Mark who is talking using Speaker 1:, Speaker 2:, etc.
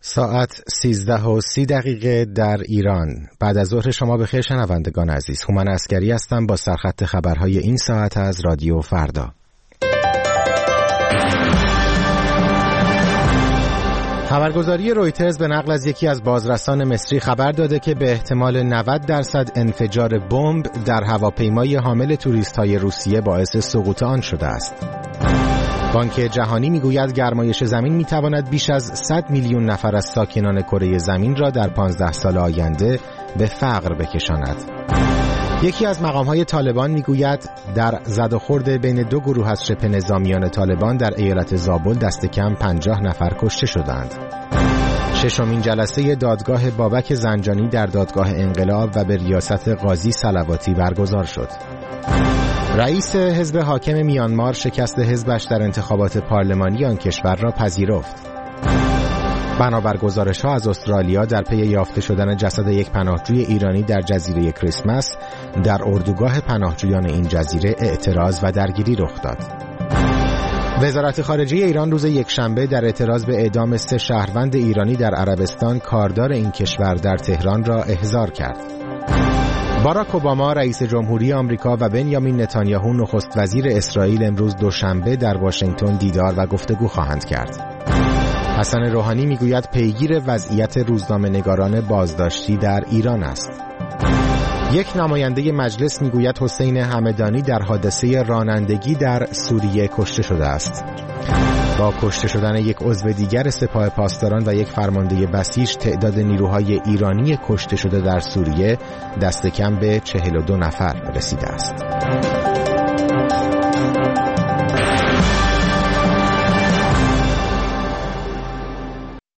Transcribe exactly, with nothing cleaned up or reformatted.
Speaker 1: ساعت سیزده و سی دقیقه در ایران. بعد از ظهر شما بخیر شنوندگان عزیز. هومن عسکری هستم با سرخط خبرهای این ساعت از رادیو فردا. خبرگزاری رویترز به نقل از یکی از بازرسان مصری خبر داده که به احتمال نود درصد انفجار بمب در هواپیمای حامل توریست‌های روسیه باعث سقوط آن شده است. بانک جهانی میگوید گرمایش زمین میتواند بیش از صد میلیون نفر از ساکنان کره زمین را در پانزده سال آینده به فقر بکشاند. یکی از مقام‌های طالبان میگوید در زد و خورد بین دو گروه از شبه نظامیان طالبان در ایالت زابل دست کم پنجاه نفر کشته شدند. ششمین جلسه دادگاه بابک زنجانی در دادگاه انقلاب و به ریاست قاضی صلواتی برگزار شد. رئیس حزب حاکم میانمار شکست حزبش در انتخابات پارلمانی آن کشور را پذیرفت. بنابر گزارش‌ها از استرالیا در پی یافته شدن جسد یک پناهجوی ایرانی در جزیره کریسمس در اردوگاه پناهجویان این جزیره اعتراض و درگیری رخ داد. وزارت خارجه ایران روز یکشنبه در اعتراض به اعدام سه شهروند ایرانی در عربستان کاردار این کشور در تهران را احضار کرد. باراک اوباما رئیس جمهوری آمریکا و بنیامین نتانیاهو نخست وزیر اسرائیل امروز دوشنبه در واشنگتن دیدار و گفتگو خواهند کرد. حسن روحانی میگوید پیگیر وضعیت روزنامه‌نگاران بازداشتی در ایران است. یک نماینده مجلس میگوید حسین همدانی در حادثه رانندگی در سوریه کشته شده است. با کشته شدن یک عضو دیگر سپاه پاسداران و یک فرمانده بسیج تعداد نیروهای ایرانی کشته شده در سوریه دست کم به چهل و دو نفر رسیده است.